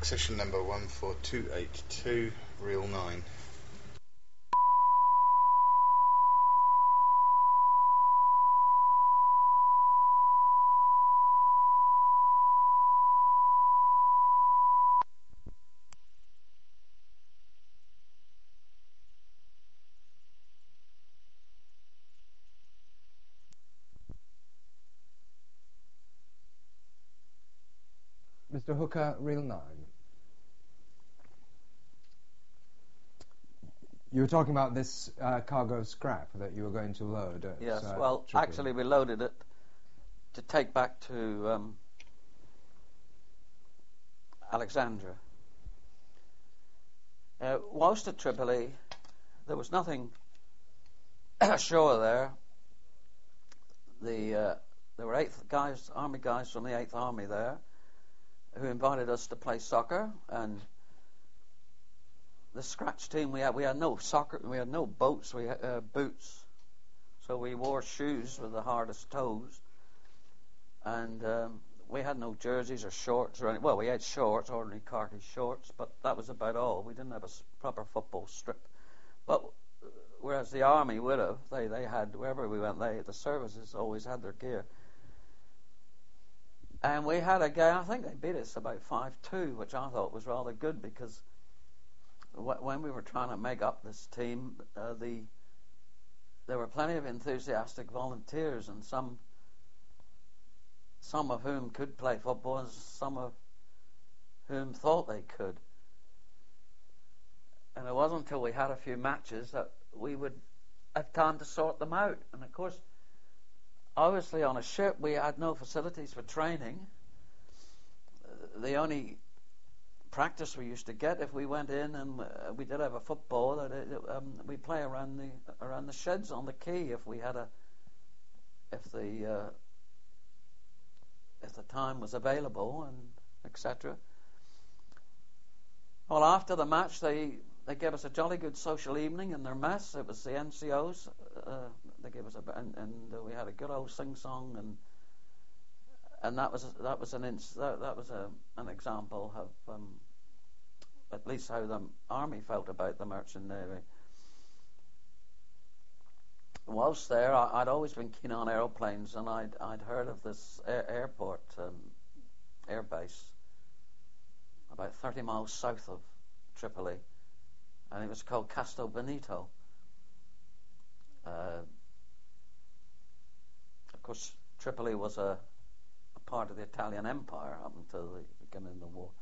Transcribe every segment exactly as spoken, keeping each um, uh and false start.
Accession number one four two eight two, reel nine. Mister Hooker, reel nine. You were talking about this uh, cargo scrap that you were going to load at Yes, uh, well, Tripoli. actually we loaded it to take back to um, Alexandria. Uh, whilst at Tripoli, there was nothing ashore there. The uh, there were eighth guys, army guys from the Eighth Army there, who invited us to play soccer, and the scratch team we had we had no soccer, we had no boats, we had uh, boots, so we wore shoes with the hardest toes, and um, we had no jerseys or shorts or any. Well, we had shorts, ordinary khaki shorts, but that was about all. We didn't have a s- proper football strip, but uh, whereas the army would have, they they had wherever we went, they the services always had their gear. And we had a game, I think they beat us about five two, which I thought was rather good because wh- when we were trying to make up this team, uh, the there were plenty of enthusiastic volunteers, and some some of whom could play football and some of whom thought they could. And it wasn't until we had a few matches that we would have time to sort them out. And of course, obviously, on a ship, we had no facilities for training. Uh, the only practice we used to get, if we went in and uh, we did have a football, that it, um, we play around the around the sheds on the quay if we had a if the uh, if the time was available, and et cetera. Well, after the match, they they gave us a jolly good social evening in their mess. It was the N C Os. Uh, they gave us a and, and uh, we had a good old sing song, and and that was that was an ins- that, that was a an example of um, at least how the army felt about the merchant navy. Whilst there, I, I'd always been keen on aeroplanes, and I'd I'd heard of this air, airport um, air base about thirty miles south of Tripoli, and it was called Castel Benito. Uh, of course, Tripoli was a, a part of the Italian Empire up until the beginning of the war,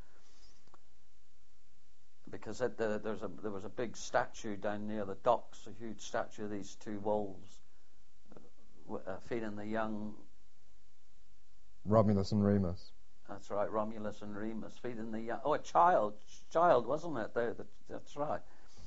because it, uh, there's a there was a big statue down near the docks, a huge statue of these two wolves uh, uh, feeding the young. Romulus and Remus. That's right, Romulus and Remus feeding the young. Oh, a child, child, wasn't it? There, that's right.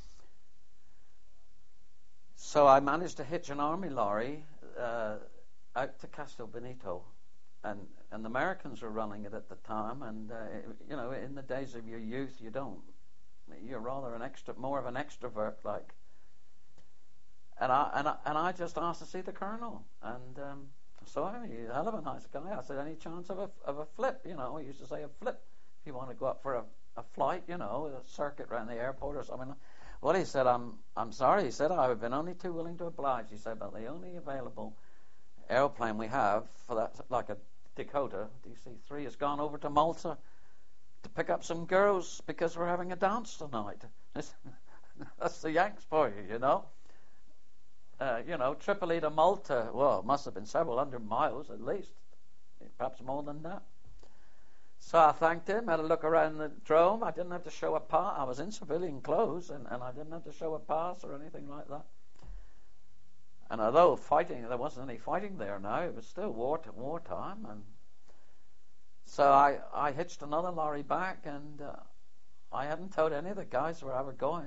So I managed to hitch an army lorry uh, out to Castel Benito, and and the Americans were running it at the time. And uh, you know, in the days of your youth, you don't. You're rather an extra, more of an extrovert, like. And I and I, and I just asked to see the colonel, and um, so he's a hell of a nice guy. I said, any chance of a of a flip? You know, he used to say a flip if you want to go up for a, a flight, you know, a circuit around the airport or something. Well, he said, I'm I'm sorry. He said, I've been only too willing to oblige. He said, but the only available airplane we have for that, like a Dakota D C three, has gone over to Malta to pick up some girls because we're having a dance tonight. That's the Yanks for you, you know. Uh, you know, Tripoli to Malta, well, it must have been several hundred miles at least, perhaps more than that. So I thanked him, had a look around the drome. I didn't have to show a pass. I was in civilian clothes, and, and I didn't have to show a pass or anything like that. And although fighting, there wasn't any fighting there now, it was still war t- wartime. And so I, I hitched another lorry back, and uh, I hadn't told any of the guys where I was going.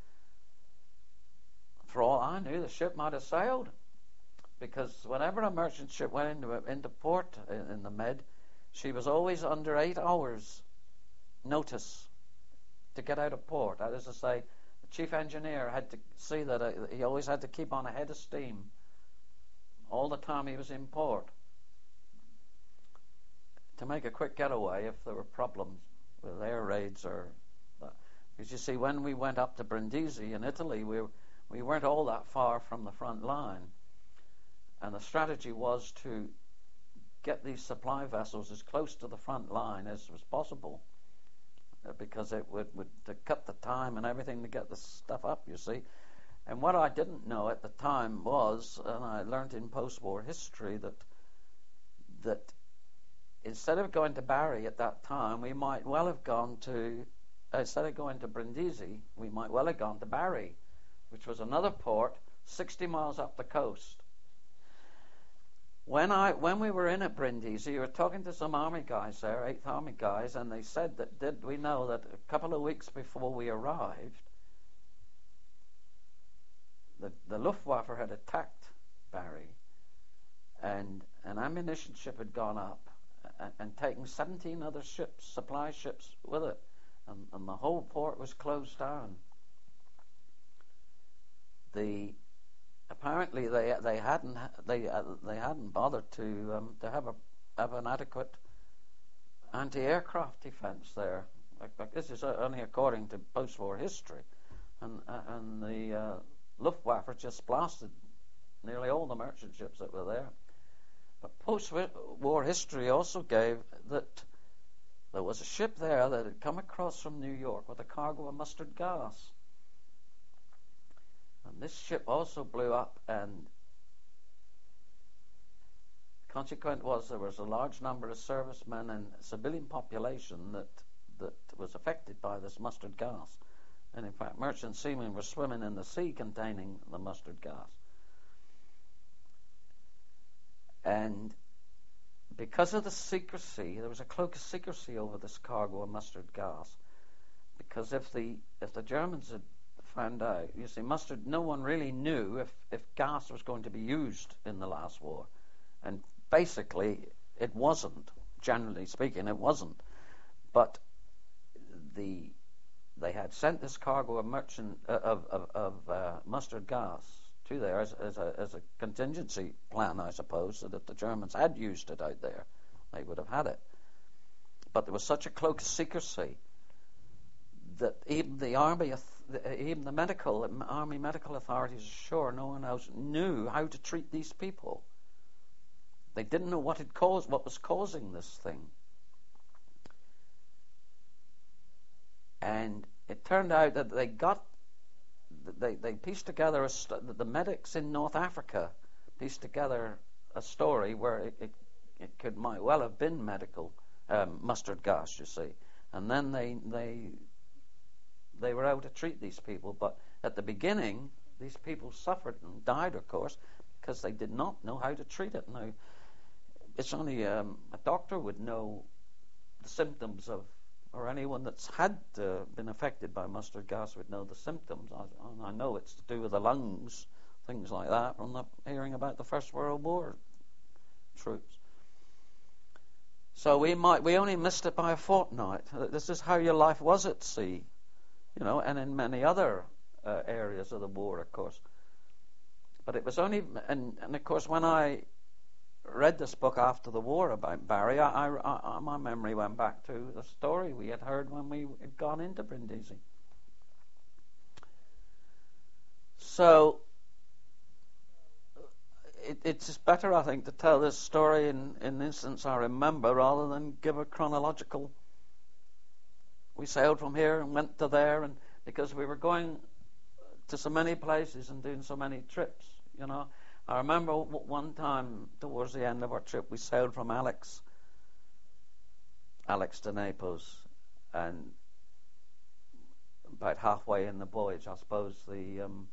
For all I knew, the ship might have sailed, because whenever a merchant ship went into into port in, in the Med, she was always under eight hours notice to get out of port. That is to say, the chief engineer had to see that uh, he always had to keep on a head of steam all the time he was in port to make a quick getaway if there were problems with air raids or. Because you see, when we went up to Brindisi in Italy, we we weren't all that far from the front line, and the strategy was to get these supply vessels as close to the front line as was possible, uh, because it would, would to cut the time and everything to get the stuff up, you see. And what I didn't know at the time was, and I learned in post-war history, that that instead of going to Bari at that time, we might well have gone to, uh, instead of going to Brindisi, we might well have gone to Bari, which was another port sixty miles up the coast. When I when we were in at Brindisi, we were talking to some army guys there, eighth Army guys, and they said that did we know that a couple of weeks before we arrived, the, the Luftwaffe had attacked Bari, and an ammunition ship had gone up and, and taken seventeen other ships, supply ships, with it, and, and the whole port was closed down. The apparently they they hadn't they uh, they hadn't bothered to um, to have a have an adequate anti-aircraft defense there. Like, like this is only according to post-war history, and uh, and the uh, Luftwaffe just blasted nearly all the merchant ships that were there. But post-war history also gave that there was a ship there that had come across from New York with a cargo of mustard gas. And this ship also blew up, and consequent was there was a large number of servicemen and civilian population that that was affected by this mustard gas. And in fact, merchant seamen were swimming in the sea containing the mustard gas. And because of the secrecy, there was a cloak of secrecy over this cargo of mustard gas. Because if the if the Germans had found out, you see, mustard, no one really knew if, if gas was going to be used in the last war. And basically, it wasn't. Generally speaking, it wasn't. But the they had sent this cargo of merchant uh, of of, of uh, mustard gas to there as, as a as a contingency plan, I suppose, so that if the Germans had used it out there, they would have had it. But there was such a cloak of secrecy that even the army, even the medical army medical authorities ashore, no one else knew how to treat these people. They didn't know what had caused, what was causing this thing. And it turned out that they got, they they pieced together a st- the medics in North Africa pieced together a story where it it, it could might well have been medical um, mustard gas, you see, and then they they. They were able to treat these people, but at the beginning, these people suffered and died, of course, because they did not know how to treat it. Now, it's only um, a doctor would know the symptoms of, or anyone that's had uh, been affected by mustard gas would know the symptoms. I, I know it's to do with the lungs, things like that, from the, hearing about the First World War troops. So we might we only missed it by a fortnight. This is how your life was at sea. You know, and in many other uh, areas of the war, of course. But it was only, and, and of course, when I read this book after the war about Bari, I, I, I, my memory went back to the story we had heard when we had gone into Brindisi. So it, it's better, I think, to tell this story in, in the instance I remember rather than give a chronological. We sailed from here and went to there, and because we were going to so many places and doing so many trips, you know. I remember w- one time towards the end of our trip, we sailed from Alex, Alex to Naples, and about halfway in the voyage, I suppose, the um,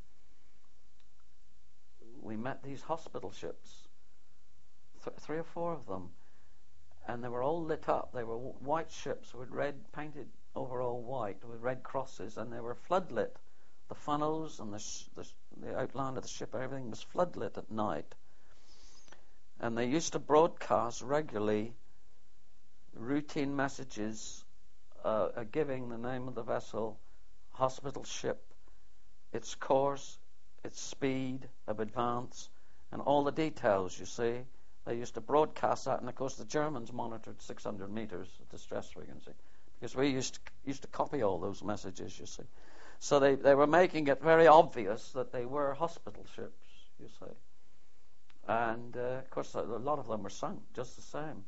we met these hospital ships, th- three or four of them, and they were all lit up. They were w- white ships with red painted over all white with red crosses, and they were floodlit. The funnels and the, sh- the, sh- the outline of the ship, everything was floodlit at night. And they used to broadcast regularly routine messages uh, uh, giving the name of the vessel, hospital ship, its course, its speed of advance, and all the details, you see. They used to broadcast that, and of course the Germans monitored six hundred meters of distress frequency, because we used to, used to copy all those messages, you see. So they, they were making it very obvious that they were hospital ships, you see. And, uh, of course, a lot of them were sunk just the same.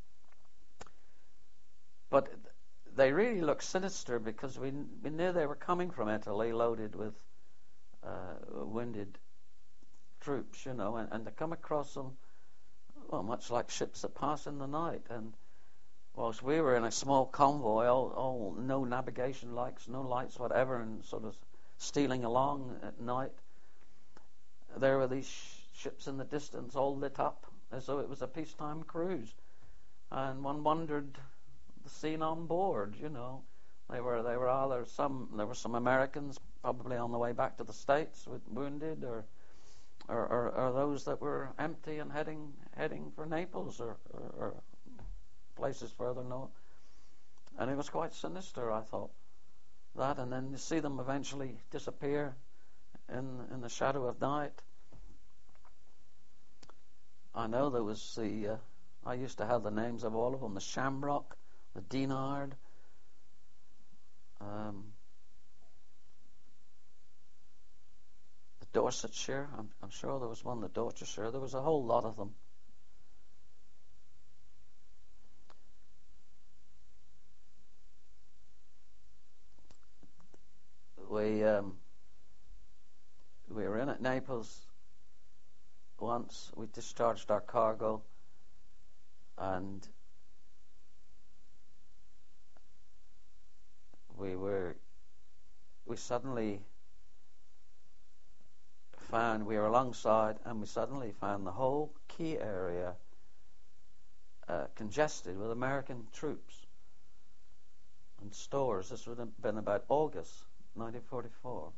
But they really looked sinister because we, we knew they were coming from Italy loaded with uh, wounded troops, you know, and, and to come across them, well, much like ships that pass in the night. And whilst we were in a small convoy, all, all no navigation lights, no lights whatever, and sort of stealing along at night, there were these sh- ships in the distance all lit up as though it was a peacetime cruise. And one wondered the scene on board, you know. They were they were either some there were some Americans probably on the way back to the States with wounded, or or, or, or those that were empty and heading heading for Naples or, or, or places further north. And it was quite sinister, I thought, that. And then you see them eventually disappear in in the shadow of night. I know there was the uh, I used to have the names of all of them: the Shamrock, the Dinard, um, the Dorsetshire. I'm, I'm sure there was one, the Dorsetshire. There was a whole lot of them. We um, we were in at Naples once. We discharged our cargo, and we were we suddenly found we were alongside, and we suddenly found the whole quay area uh, congested with American troops and stores. This would have been about August nineteen forty-four,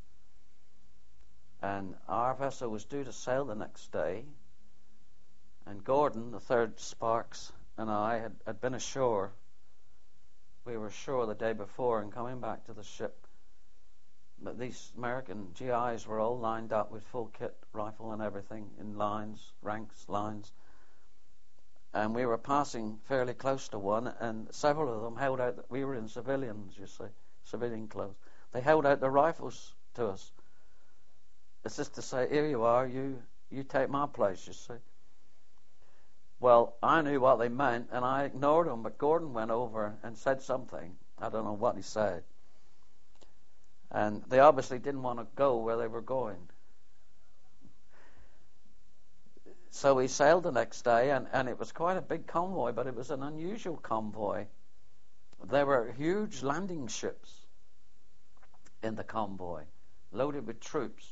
and our vessel was due to sail the next day, and Gordon, the third Sparks, and I had, had been ashore. We were ashore the day before, and coming back to the ship, but these American G Is were all lined up with full kit, rifle and everything, in lines, ranks, lines. And we were passing fairly close to one, and several of them held out. We were in civilians, you see, civilian clothes. They held out their rifles to us. It's just to say, here you are, you you take my place, you see. Well, I knew what they meant, and I ignored them, but Gordon went over and said something. I don't know what he said. And they obviously didn't want to go where they were going. So we sailed the next day, and, and it was quite a big convoy, but it was an unusual convoy. There were huge landing ships in the convoy, loaded with troops.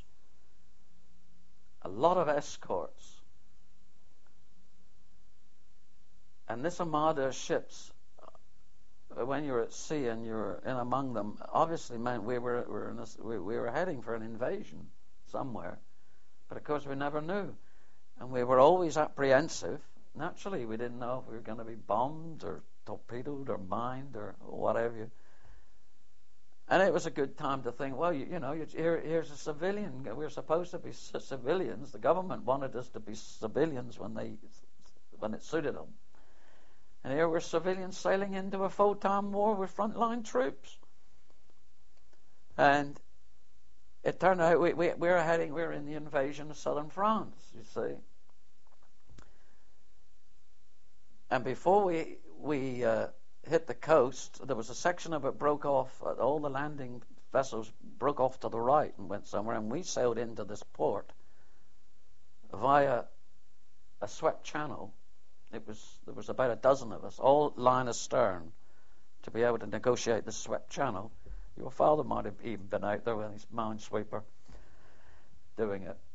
A lot of escorts. And this armada of ships, when you're at sea and you're in among them, obviously meant we were, were in a, we, we were heading for an invasion somewhere. But of course we never knew. And we were always apprehensive. Naturally, we didn't know if we were going to be bombed or torpedoed or mined or whatever. And it was a good time to think, well, you, you know, here, here's a civilian. We're supposed to be c- civilians. The government wanted us to be civilians when they, when it suited them. And here we're civilians sailing into a full-time war with frontline troops. And it turned out we, we, we were heading, we were in the invasion of southern France, you see. And before we we uh, hit the coast, there was a section of it broke off. Uh, all the landing vessels broke off to the right and went somewhere, and we sailed into this port via a swept channel. It was there was about a dozen of us, all line astern, to be able to negotiate the swept channel. Your father might have even been out there with his minesweeper doing it.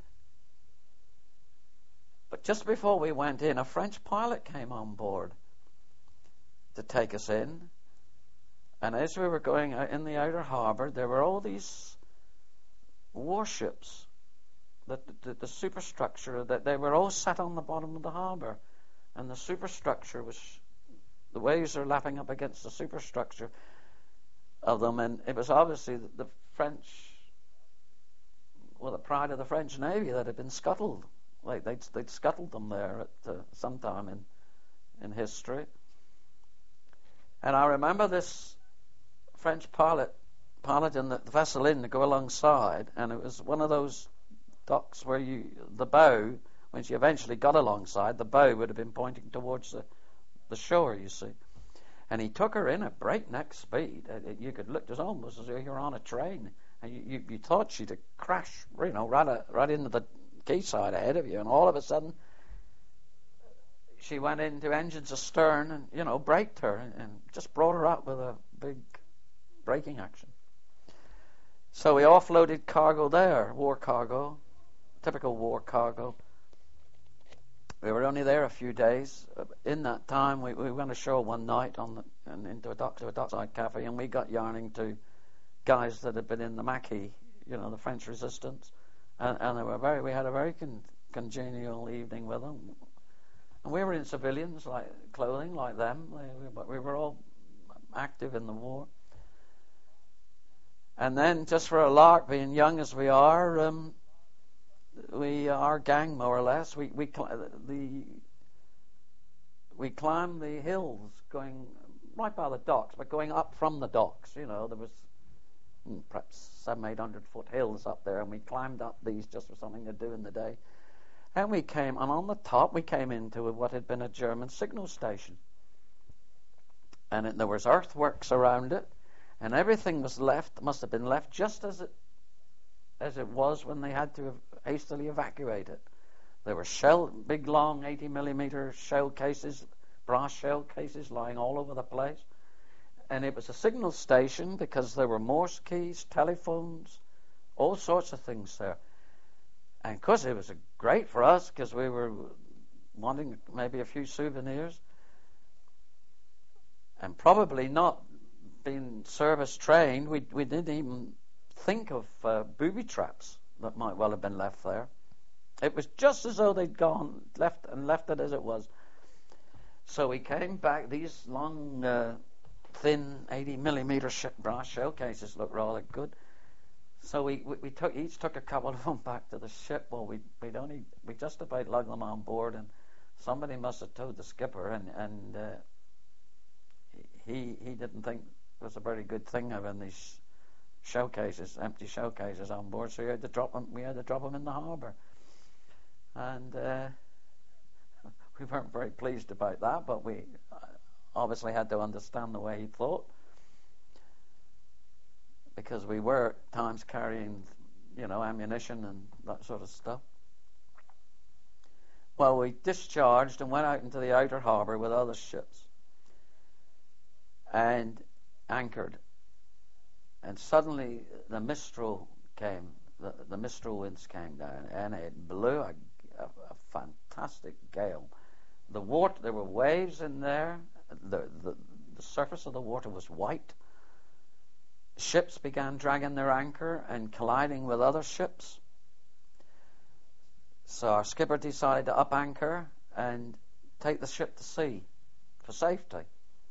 But just before we went in, a French pilot came on board to take us in. And as we were going out in the outer harbour, there were all these warships, the, the, the superstructure, that they were all sat on the bottom of the harbour. And the superstructure was, the waves are lapping up against the superstructure of them, and it was obviously the, the French, well, the pride of the French Navy that had been scuttled. Like they'd, they'd scuttled them there at uh, some time in in history. And I remember this French pilot piloting the vessel in to go alongside, and it was one of those docks where you the bow, when she eventually got alongside, the bow would have been pointing towards the, the shore, you see. And he took her in at breakneck speed. It, it, you could look, it was almost as if you were on a train, and you, you, you thought she'd crash, you know, right, a, right into the quayside ahead of you, and all of a sudden she went into engines astern and, you know, braked her and, and just brought her up with a big braking action. So we offloaded cargo there, war cargo, typical war cargo. We were only there a few days. In that time, we, we went ashore one night on the, and into a dock to a dockside cafe, and we got yarning to guys that had been in the Maquis, you know, the French resistance, and, and they were very. We had a very con, congenial evening with them, and we were in civilians like clothing like them, but we, we were all active in the war. And then, just for a lark, being young as we are, um, we our gang more or less, we we the we climbed the hills, going right by the docks, but going up from the docks. You know, there was hmm, perhaps seven, eight hundred foot hills up there, and we climbed up these just for something to do in the day. And we came, and on the top, we came into what had been a German signal station, and it, there was earthworks around it. And everything was left, must have been left just as it as it was when they had to hastily evacuate it. There were shell, big, long, eighty millimeter shell cases, brass shell cases lying all over the place. And it was a signal station because there were Morse keys, telephones, all sorts of things there. And of course, it was great for us because we were wanting maybe a few souvenirs, and probably not being service trained, we we didn't even think of uh, booby traps that might well have been left there. It was just as though they'd gone, left and left it as it was. So we came back. These long, uh, thin, eighty millimeter sh- brass shell cases looked rather good. So we, we, we took each took a couple of them back to the ship. Well, we we'd only we just about lugged them on board, and somebody must have told the skipper, and and uh, he he didn't think it was a very good thing having these showcases, empty showcases on board. So we had to drop them. We had to drop them in the harbour, and uh, we weren't very pleased about that. But we obviously had to understand the way he thought, because we were at times carrying, you know, ammunition and that sort of stuff. Well, we discharged and went out into the outer harbour with other ships and anchored. And suddenly the Mistral came, the, the Mistral winds came down, and it blew a, a, a fantastic gale. The water, there were waves in there. The, the, the surface of the water was white. Ships began dragging their anchor and colliding with other ships. So our skipper decided to up anchor and take the ship to sea for safety.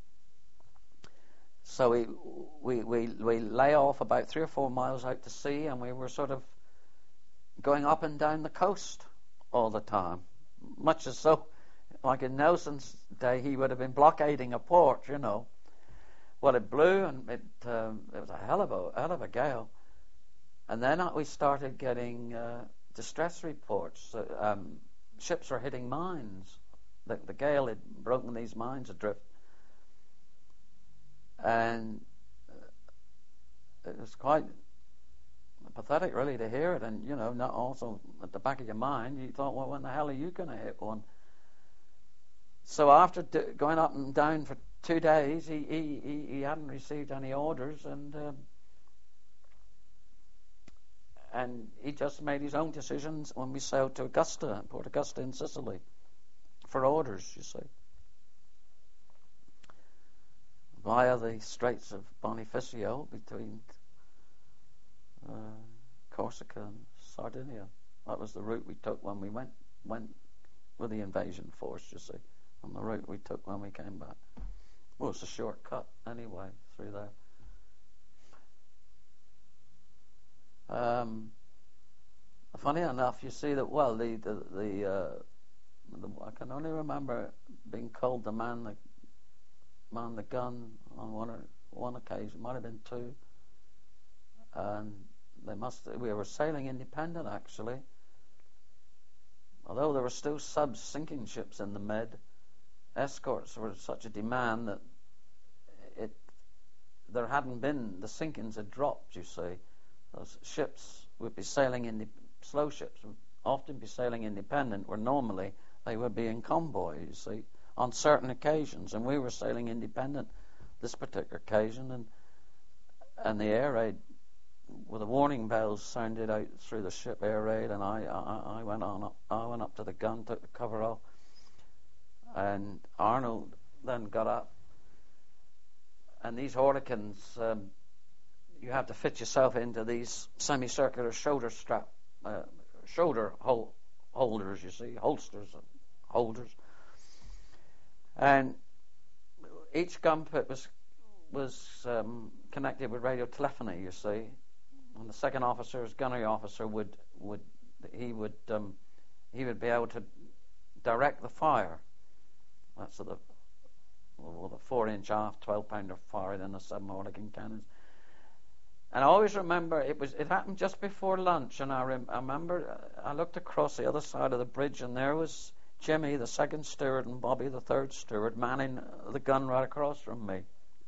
So we we we we lay off about three or four miles out to sea, and we were sort of going up and down the coast all the time, much as though, like in Nelson's day, he would have been blockading a port, you know. Well, it blew, and it um, it was a hell of a hell of a gale, and then we started getting uh, distress reports. Uh, um, ships were hitting mines. The, the gale had broken these mines adrift. And it was quite pathetic, really, to hear it. And, you know, not also at the back of your mind, you thought, well, when the hell are you going to hit one? So after d- going up and down for two days, he he, he, he hadn't received any orders, and um, and he just made his own decisions when we sailed to Augusta, Port Augusta in Sicily, for orders, you see, via the Straits of Bonifacio between uh, Corsica and Sardinia. That was the route we took when we went went with the invasion force, you see, on the route we took when we came back. Well, it's a shortcut anyway through there. Um, funny enough, you see that, well, the the, the, uh, the I can only remember being called the man that manned the gun on one or, one occasion, might have been two, and they must. We were sailing independent actually, although there were still subs sinking ships in the Med. Escorts were such a demand that it there hadn't been the sinkings had dropped. You see, those ships would be sailing in the slow ships would often be sailing independent, where normally they would be in convoy. You see, on certain occasions, and we were sailing independent this particular occasion, and and the air raid, with the warning bells sounded out through the ship, air raid, and I I, I went on up, I went up to the gun, took the cover off, and Arnold then got up, and these Oerlikons, um, you have to fit yourself into these semicircular shoulder strap, uh, shoulder hol- holders, you see, holsters, and holders. And each gun pit was was um, connected with radio telephony, you see. And the second officer's gunnery officer would would he would um, he would be able to direct the fire. That's the well, the four-inch aft, twelve-pounder firing in the seven Oerlikon cannons. And I always remember it was it happened just before lunch, and I, rem- I remember I looked across the other side of the bridge, and there was Jimmy, the second steward, and Bobby, the third steward, manning the gun right across from me.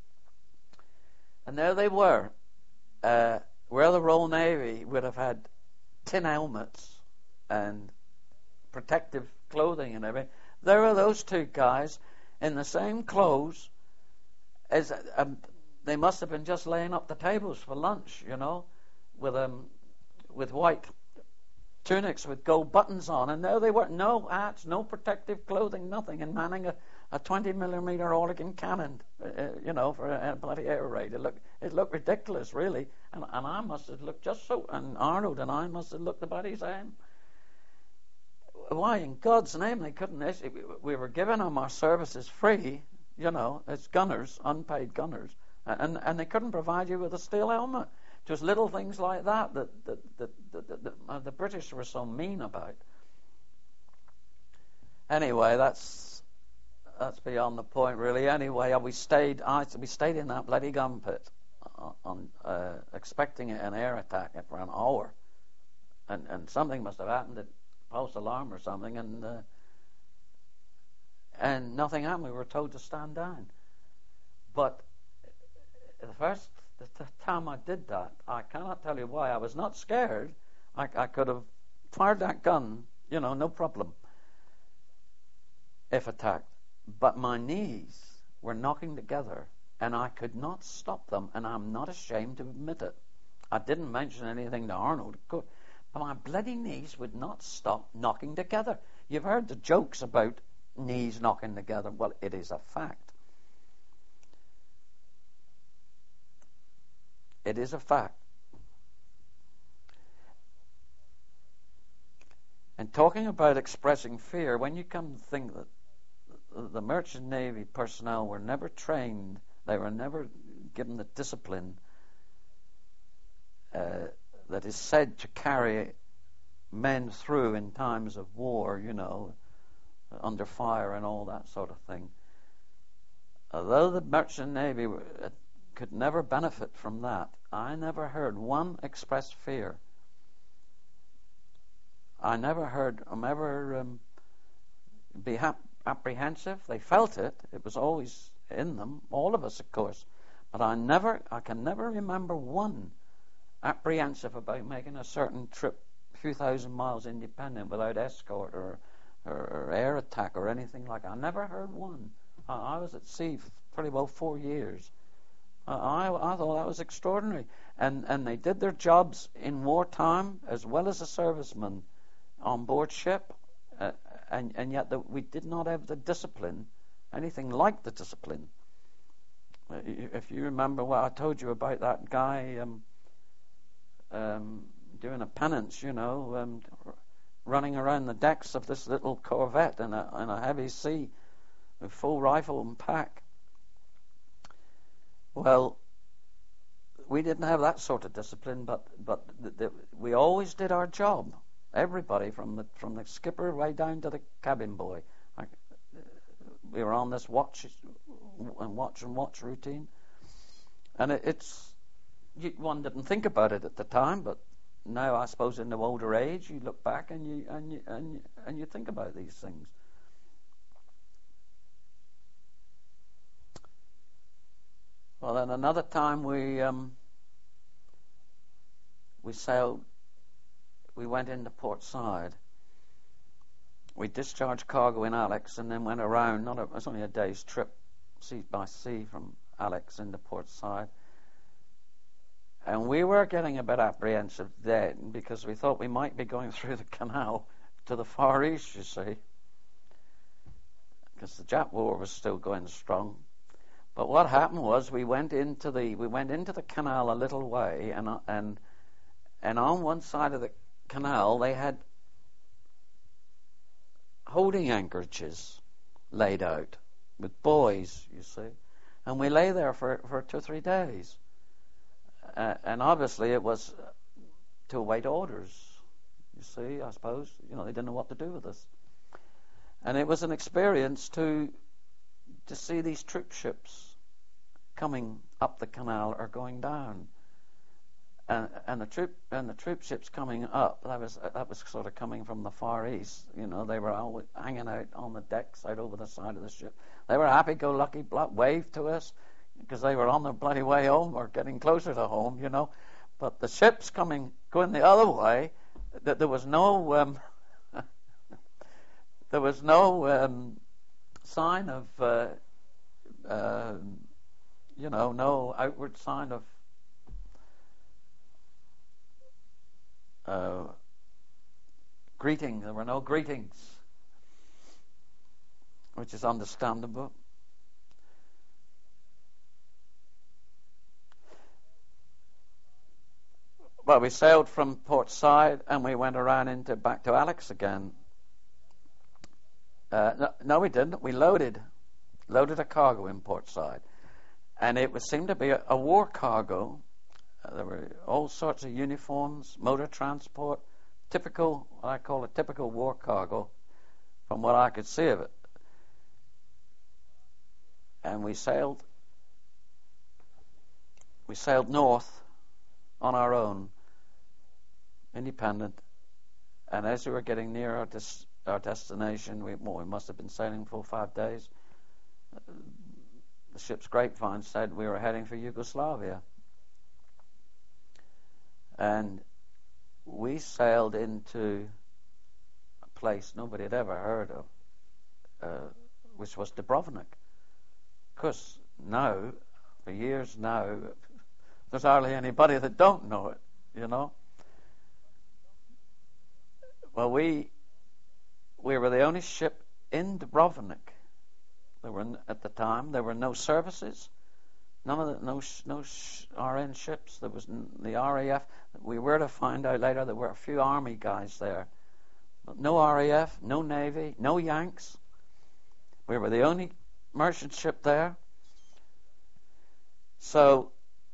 And there they were, uh, where the Royal Navy would have had tin helmets and protective clothing and everything. There were those two guys in the same clothes as um, they must have been just laying up the tables for lunch, you know, with um, with white tunics with gold buttons on, and there they were, no hats, no protective clothing, nothing, and manning a, a twenty millimeter Oerlikon cannon, uh, you know, for a, a bloody air raid. It looked it looked ridiculous, really, and and I must have looked just so, and Arnold and I must have looked about the same. Why in God's name they couldn't issue? We were giving them our services free, you know, as gunners, unpaid gunners, and and they couldn't provide you with a steel helmet. Just little things like that that, that, that, that, that, that uh, the British were so mean about. Anyway, that's that's beyond the point, really. Anyway, we stayed. I, we stayed in that bloody gun pit, on, on uh, expecting an air attack for an hour, and and something must have happened, at false alarm or something, and uh, and nothing happened. We were told to stand down, but the first. The time I did that, I cannot tell you why. I was not scared. I, I could have fired that gun, you know, no problem, if attacked. But my knees were knocking together, and I could not stop them, and I'm not ashamed to admit it. I didn't mention anything to Arnold, but my bloody knees would not stop knocking together. You've heard the jokes about knees knocking together. Well, it is a fact. It is a fact. And talking about expressing fear, when you come to think that the Merchant Navy personnel were never trained, they were never given the discipline uh, that is said to carry men through in times of war, you know, under fire and all that sort of thing. Although the Merchant Navy were, uh, could never benefit from that, I never heard one express fear. I never heard them ever um, be hap- apprehensive. They felt it. It was always in them, all of us, of course. But I never, I can never remember one apprehensive about making a certain trip, a few thousand miles independent, without escort or, or, or air attack or anything like that. I never heard one. I, I was at sea for pretty well four years. I, I thought that was extraordinary. And and they did their jobs in wartime as well as a serviceman on board ship, uh, and, and yet the, we did not have the discipline, anything like the discipline. Uh, if you remember what I told you about that guy um, um, doing a penance, you know, um, running around the decks of this little corvette in a, in a heavy sea with full rifle and pack. Well, we didn't have that sort of discipline, but but the, the, we always did our job. Everybody, from the from the skipper right down to the cabin boy. I, we were on this watch and watch and watch routine. And it, it's you, one didn't think about it at the time, but now I suppose in the older age you look back and you and you and you, and you think about these things. Well, then another time we um, we sailed. We went into Port Said. We discharged cargo in Alex and then went around. Not a, it was only a day's trip, sea by sea, from Alex into Port Said. And we were getting a bit apprehensive then because we thought we might be going through the canal to the Far East, you see, because the Jap war was still going strong. But what happened was we went into the we went into the canal a little way, and and and on one side of the canal they had holding anchorages laid out with buoys, you see, and we lay there for for two or three days. Uh, and obviously it was to await orders, you see, I suppose. You know, they didn't know what to do with us. And it was an experience to to see these troop ships coming up the canal or going down. And, and the troop and the troop ships coming up, that was that was sort of coming from the Far East. You know, they were all hanging out on the decks out over the side of the ship. They were happy-go-lucky, waved to us, because they were on their bloody way home or getting closer to home, you know. But the ships coming, going the other way, that there was no, um, there was no um, sign of, uh, uh, you know, no outward sign of uh, greeting. There were no greetings, which is understandable. Well, we sailed from Port Said and we went around into back to Alex again. Uh, no, no, we didn't. We loaded, loaded a cargo in Port Said, and it was seemed to be a, a war cargo. Uh, there were all sorts of uniforms, motor transport, typical. What I call a typical war cargo, from what I could see of it. And we sailed. We sailed north on our own, independent, and as we were getting near our, des- our destination, we, well, we must have been sailing for five days, uh, the ship's grapevine said we were heading for Yugoslavia. And we sailed into a place nobody had ever heard of, uh, which was Dubrovnik. Of course, now, for years now, there's hardly anybody that don't know it, you know. Well, we we were the only ship in Dubrovnik. There were at the time there were no services, none of the no no R N ships. There was the R A F. We were to find out later there were a few army guys there, but no R A F, no Navy, no Yanks. We were the only merchant ship there. So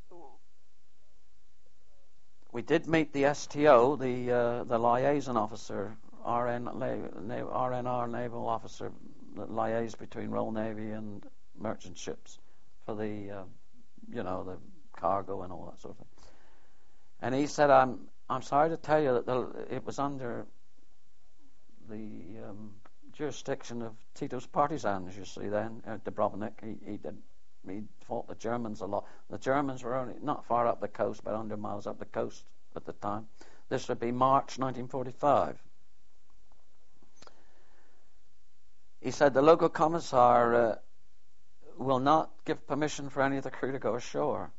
we did meet the S T O, the uh, the liaison officer, R N, R N R naval officer that liaised between Royal Navy and merchant ships for the, uh, you know, the cargo and all that sort of thing. And he said, "I'm I'm sorry to tell you that the, it was under the um, jurisdiction of Tito's partisans. You see, then at Dubrovnik, he, he did." He fought the Germans a lot. The Germans were only not far up the coast, but one hundred miles up the coast at the time. This would be March nineteen forty-five. He said the local commissar uh, will not give permission for any of the crew to go ashore.